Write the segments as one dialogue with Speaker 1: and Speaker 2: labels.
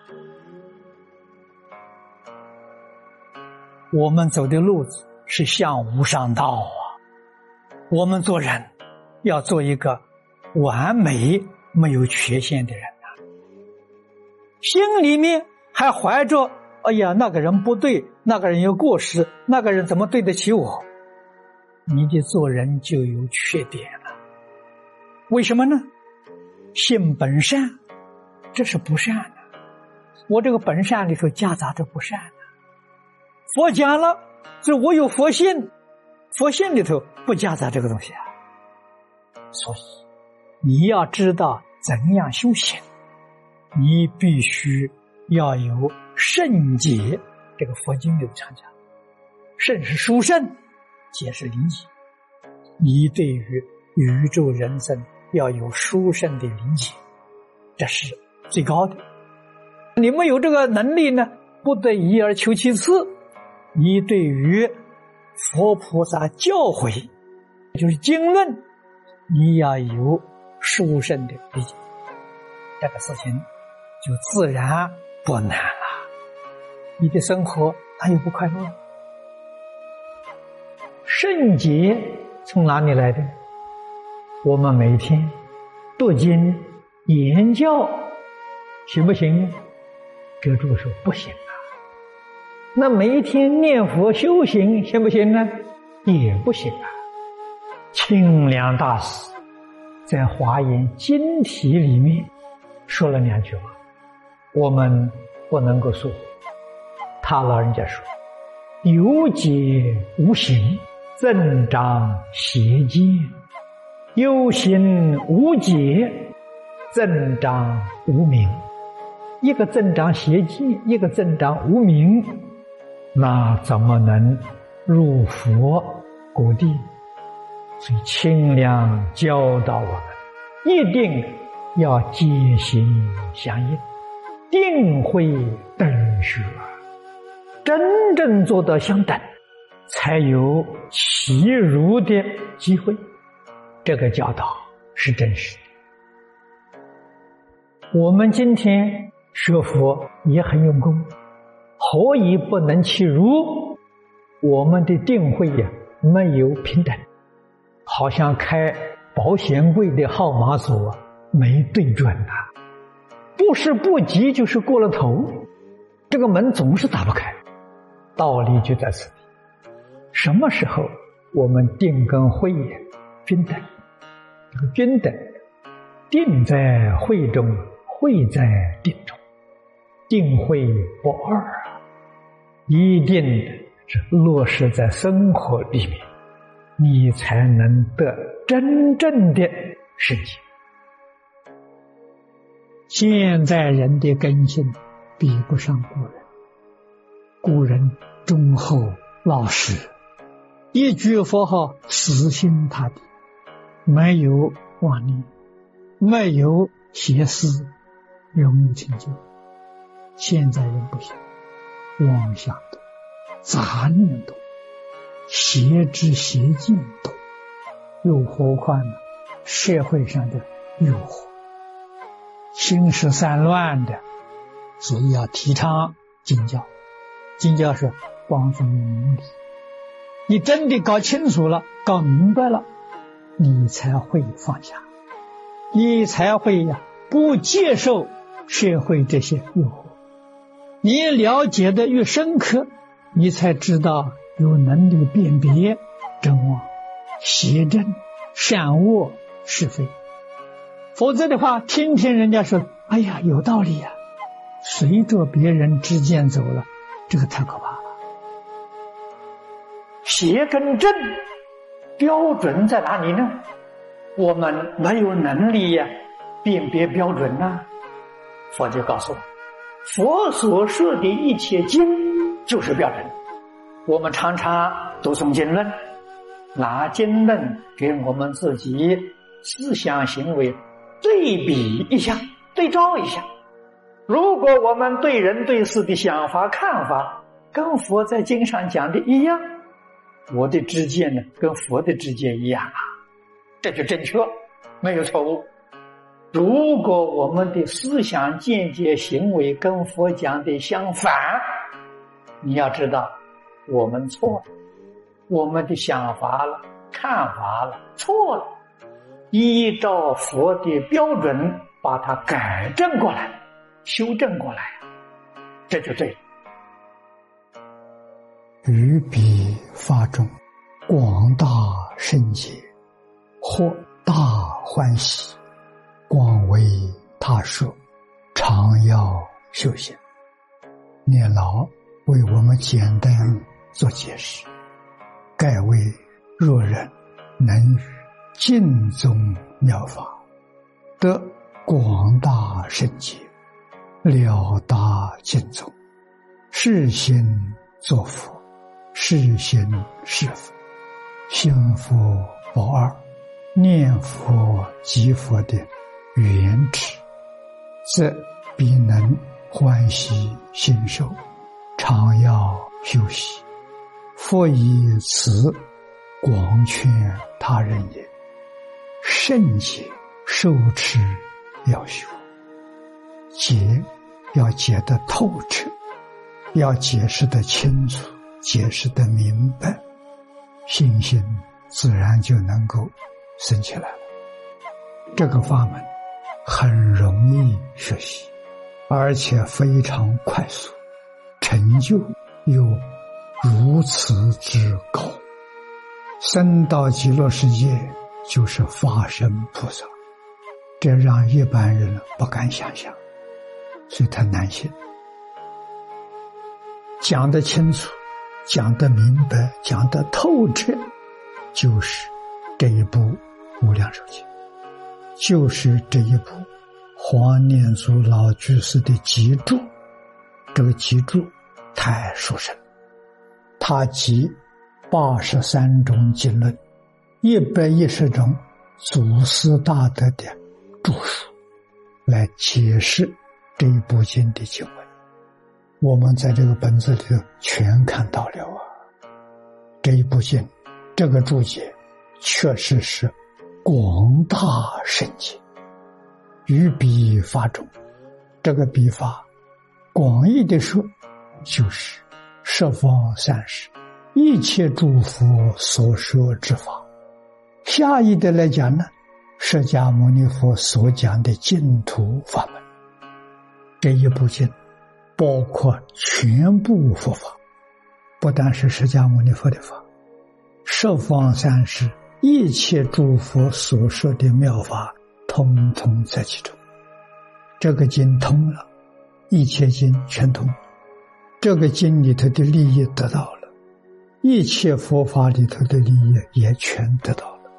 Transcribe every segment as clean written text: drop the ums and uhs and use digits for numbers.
Speaker 1: 我们走的路子是向无上道啊！我们做人要做一个完美没有缺陷的人啊！心里面还怀着哎呀那个人不对，那个人有过失，那个人怎么对得起我，你的做人就有缺点了。为什么呢？性本善，这是不善的，我这个本善里头夹杂着不善的。佛讲了，这我有佛性，佛性里头不夹杂这个东西啊。所以你要知道怎样修行，你必须要有圣解。这个佛经里头常讲，圣是殊胜，解是理解。你对于宇宙人生要有殊胜的理解，这是最高的。你没有这个能力呢，不得已而求其次，你对于佛菩萨教诲，就是经论，你要有殊胜的理解，这个事情就自然不难了。你的生活哪有不快乐？圣洁从哪里来的？我们每天读经言教行不行？这主说不行啊。那每一天念佛修行行不行呢？也不行啊。清凉大师在华严经题里面说了2句话，我们不能够说。他老人家说，有解无行，增长邪见；有行无解，增长无明。一个增长邪见，一个增长无明，那怎么能入佛果地？所以清凉教导我们，一定要戒行相应，定慧等学，真正做到相等，才有契入的机会。这个教导是真实的。我们今天学佛也很用功，何以不能契入？我们的定慧呀，没有平等，好像开保险柜的号码锁没对准啊，不是不急就是过了头，这个门总是打不开。道理就在此地，什么时候我们定跟慧均等？这个均等，定在慧中，慧在定中，定慧不二啊！一定是落实在生活里面，你才能得真正的世界。现在人的根性比不上古人，古人忠厚老实，一句佛号死心塌地，没有妄念，没有邪思，容易成就。现在人不行，妄想多，杂念多，邪知邪见多，又何况呢社会上的诱惑，心事散乱的。所以要提倡经教，经教是帮助你明理，你真的搞清楚了，搞明白了，你才会放下，你才会不接受社会这些诱惑。你了解的越深刻，你才知道有能力辨别真妄、邪正、善恶、是非。否则的话，听听人家说哎呀有道理呀，随着别人之间走了，这个太可怕了。邪跟正标准在哪里呢？我们没有能力辨别标准啊。佛就告诉我，佛所说的一切经就是标准。我们常常读诵经论，拿经论给我们自己思想行为对比一下，对照一下。如果我们对人对事的想法看法跟佛在经上讲的一样，我的知见呢跟佛的知见一样啊，这就正确，没有错误。 如果我们的思想见解行为跟佛讲的相反，你要知道我们错了，我们的想法了，看法了，错了，依照佛的标准把它改正过来，修正过来，这就对了。
Speaker 2: 于彼法中，广大圣解，获大欢喜，广为他说，常要修行。念老为我们简单做解释，盖为若人能于尽宗妙法，得广大圣解，了达尽宗，是心作佛，是心是佛，信佛不二，念佛即佛的原旨，则必能欢喜信受，常要修习。佛以此广劝他人也。圣解受持要修，解要解得透彻，要解释得清楚，解释得明白，信心自然就能够生起来了。这个法门很容易学习，而且非常快速，成就又如此之高。升到极乐世界就是法身菩萨，这让一般人不敢想象，所以他难信。讲得清楚，讲得明白，讲得透彻，就是这一部无量寿经，就是这一部黄念祖老居士的集注。这个集注太殊胜，他集83种经论，110种祖师大德的著述，来解释这一部经的经文。我们在这个本子里头全看到了啊，这一部经这个注解确实是广大圣解。于彼法中，这个彼法广义的说，就是十方三世一切诸佛所说之法。下义的来讲呢，释迦牟尼佛所讲的净土法门。这一部经包括全部佛法，不但是释迦牟尼佛的法，十方三世一切诸佛所说的妙法通通在其中。这个经通了，一切经全通，这个经里头的利益得到了，一切佛法里头的利益也全得到了。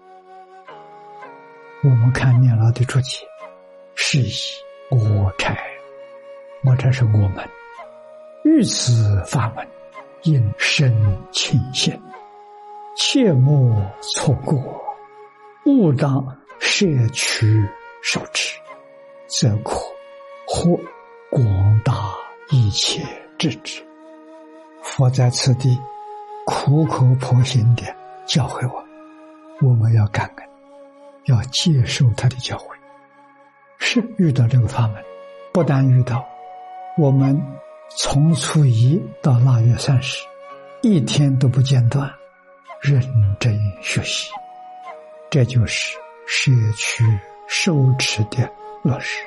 Speaker 2: 我们看念老的注解，是以我差，我这是我们于此法门应生庆幸，切莫错过，勿当摄取受持，则可获广大一切智智。佛在此地苦口婆心地教诲我们要感恩，要接受他的教诲。是遇到这个法门，不但遇到，我们从初一到腊月30，一天都不间断，认真学习，这就是摄取受持的落实。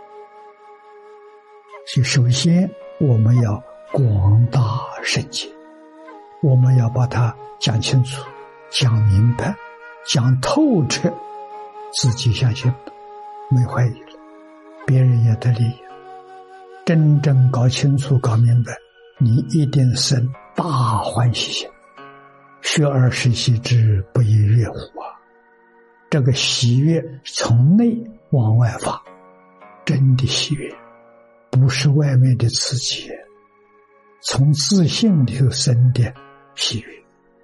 Speaker 2: 所以首先我们要广大圣解，我们要把它讲清楚，讲明白，讲透彻，自己相信没怀疑了，别人也得利益。真正搞清楚搞明白，你一定生大欢喜心。学而时习之，不亦乐乎啊！这个喜悦从内往外发，真的喜悦，不是外面的刺激，从自信里头生的喜悦。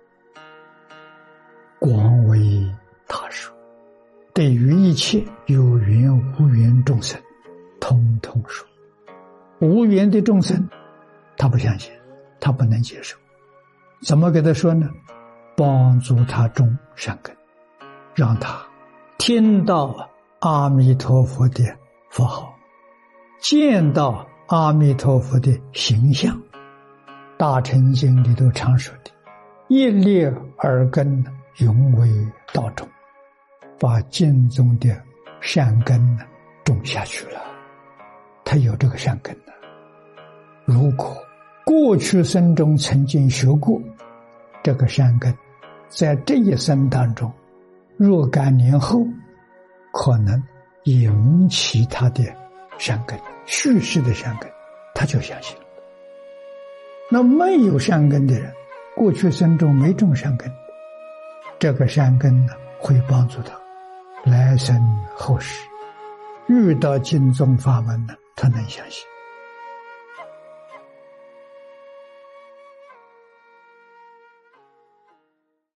Speaker 2: 广为他说，对于一切有缘无缘众生，通通说。无缘的众生，他不相信，他不能接受，怎么给他说呢？帮助他种善根，让他听到阿弥陀佛的佛号，见到阿弥陀佛的形象。大乘经里头常说的，一粒耳根永为道种，把经中的善根种下去了。他有这个善根的。如果过去生中曾经学过这个善根，在这一生当中若干年后可能引起他的善根，续世的善根，他就相信了。那没有善根的人，过去生中没种善根，这个善根呢，会帮助他来生后世遇到经宗法门呢，他能相信。